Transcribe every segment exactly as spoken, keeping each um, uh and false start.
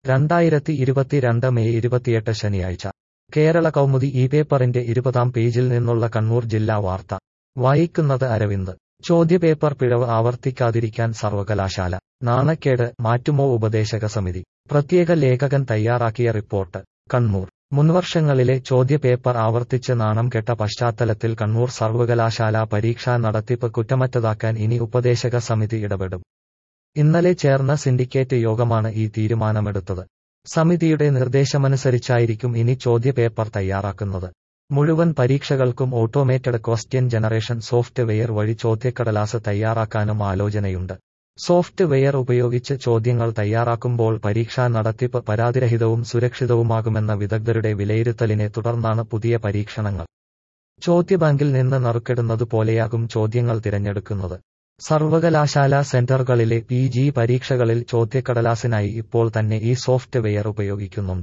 രണ്ടായിരത്തി ഇരുപത്തിരണ്ട് മെയ് ഇരുപത്തിയെട്ട് ശനിയാഴ്ച കേരള കൗമുദി ഈ പേപ്പറിന്റെ ഇരുപതാം പേജിൽ നിന്നുള്ള കണ്ണൂർ ജില്ലാ വാർത്ത വായിക്കുന്നത് അരവിന്ദ്. ചോദ്യപേപ്പർ പിഴവ് ആവർത്തിക്കാതിരിക്കാൻ സർവകലാശാല നാണക്കേട് മാറ്റുമോ ഉപദേശക സമിതി. പ്രത്യേക ലേഖകൻ തയ്യാറാക്കിയ റിപ്പോർട്ട് കണ്ണൂർ. മുൻവർഷങ്ങളിലെ ചോദ്യപേപ്പർ ആവർത്തിച്ച് നാണം കെട്ട പശ്ചാത്തലത്തിൽ കണ്ണൂർ സർവകലാശാല പരീക്ഷാ നടത്തിപ്പ് കുറ്റമറ്റതാക്കാൻ ഇനി ഉപദേശക സമിതി ഇടപെടും. ഇന്നലെ ചേർന്ന സിൻഡിക്കേറ്റ് യോഗമാണ് ഈ തീരുമാനമെടുത്തത്. സമിതിയുടെ നിർദ്ദേശമനുസരിച്ചായിരിക്കും ഇനി ചോദ്യപേപ്പർ തയ്യാറാക്കുന്നത്. മുഴുവൻ പരീക്ഷകൾക്കും automated question generation software വഴി ചോദ്യക്കടലാസ് തയ്യാറാക്കാനും ആലോചനയുണ്ട്. സോഫ്റ്റ് വെയർ ഉപയോഗിച്ച് ചോദ്യങ്ങൾ തയ്യാറാക്കുമ്പോൾ പരീക്ഷാ നടത്തിപ്പ് പരാതിരഹിതവും സുരക്ഷിതവുമാകുമെന്ന വിദഗ്ധരുടെ വിലയിരുത്തലിനെ തുടർന്നാണ് പുതിയ പരീക്ഷണങ്ങൾ. ചോദ്യബാങ്കിൽ നിന്ന് നറുക്കെടുന്നത് പോലെയാകും ചോദ്യങ്ങൾ തിരഞ്ഞെടുക്കുന്നത്. സർവകലാശാല സെന്ററുകളിലെ പി ജി പരീക്ഷകളിൽ ചോദ്യക്കടലാസിനായി ഇപ്പോൾ തന്നെ ഈ സോഫ്റ്റ് വെയർ ഉപയോഗിക്കുന്നുണ്ട്.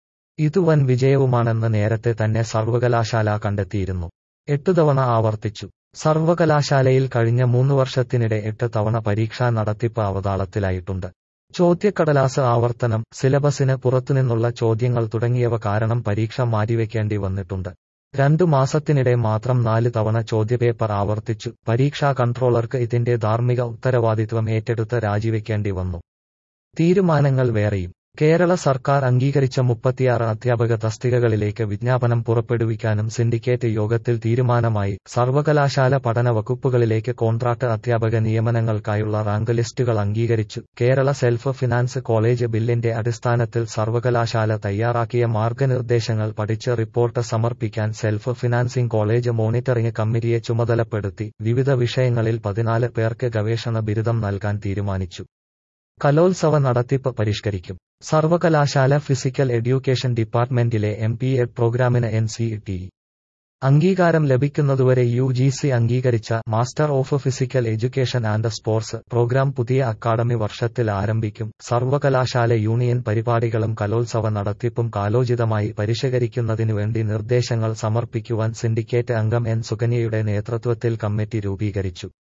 ഇത് വൻ വിജയവുമാണെന്ന് നേരത്തെ തന്നെ സർവകലാശാല കണ്ടെത്തിയിരുന്നു. എട്ടു തവണ ആവർത്തിച്ചു. സർവകലാശാലയിൽ കഴിഞ്ഞ മൂന്ന് വർഷത്തിനിടെ എട്ട് തവണ പരീക്ഷാ നടത്തിപ്പ് അവതാളത്തിലായിട്ടുണ്ട്. ചോദ്യക്കടലാസ് ആവർത്തനം, സിലബസിന് പുറത്തുനിന്നുള്ള ചോദ്യങ്ങൾ തുടങ്ങിയവ കാരണം പരീക്ഷ മാറ്റിവെക്കേണ്ടി വന്നിട്ടുണ്ട്. രണ്ടു മാസത്തിനിടെ മാത്രം നാല് തവണ ചോദ്യപേപ്പർ ആവർത്തിച്ചു. പരീക്ഷാ കൺട്രോളർക്ക് ഇതിന്റെ ധാർമ്മിക ഉത്തരവാദിത്വം ഏറ്റെടുത്ത് രാജിവെക്കേണ്ടി വന്നു. തീരുമാനങ്ങൾ വേറെയും. കേരള സർക്കാർ അംഗീകരിച്ച മുപ്പത്തിയാറ് അധ്യാപക തസ്തികകളിലേക്ക് വിജ്ഞാപനം പുറപ്പെടുവിക്കാനും സിൻഡിക്കേറ്റ് യോഗത്തിൽ തീരുമാനമായി. സർവകലാശാല പഠന വകുപ്പുകളിലേക്ക് കോൺട്രാക്ട് അധ്യാപക നിയമനങ്ങൾക്കായുള്ള റാങ്ക് ലിസ്റ്റുകൾ അംഗീകരിച്ചു. കേരള സെൽഫ് ഫിനാൻസ് കോളേജ് ബില്ലിന്റെ അടിസ്ഥാനത്തിൽ സർവകലാശാല തയ്യാറാക്കിയ മാർഗനിർദ്ദേശങ്ങൾ പഠിച്ച് റിപ്പോർട്ട് സമർപ്പിക്കാൻ സെൽഫ് ഫിനാൻസിംഗ് കോളേജ് മോണിറ്ററിംഗ് കമ്മിറ്റിയെ ചുമതലപ്പെടുത്തി. വിവിധ വിഷയങ്ങളിൽ പതിനാല് പേർക്ക് ഗവേഷണ ബിരുദം നൽകാൻ തീരുമാനിച്ചു. കലോത്സവ നടത്തിപ്പ് പരിഷ്കരിക്കും. സർവകലാശാല ഫിസിക്കൽ എഡ്യൂക്കേഷൻ ഡിപ്പാർട്ട്മെന്റിലെ എം പി എഡ് പ്രോഗ്രാമിന് എൻ സി ടി ഇ അംഗീകാരം ലഭിക്കുന്നതുവരെ യു ജി സി അംഗീകരിച്ച master of physical education and sports program പുതിയ അക്കാഡമി വർഷത്തിൽ ആരംഭിക്കും. സർവകലാശാല യൂണിയൻ പരിപാടികളും കലോത്സവ നടത്തിപ്പും കാലോചിതമായി പരിഷ്കരിക്കുന്നതിനുവേണ്ടി നിർദ്ദേശങ്ങൾ സമർപ്പിക്കുവാൻ സിൻഡിക്കേറ്റ് അംഗം എൻ സുകന്യയുടെ നേതൃത്വത്തിൽ കമ്മിറ്റി രൂപീകരിച്ചു.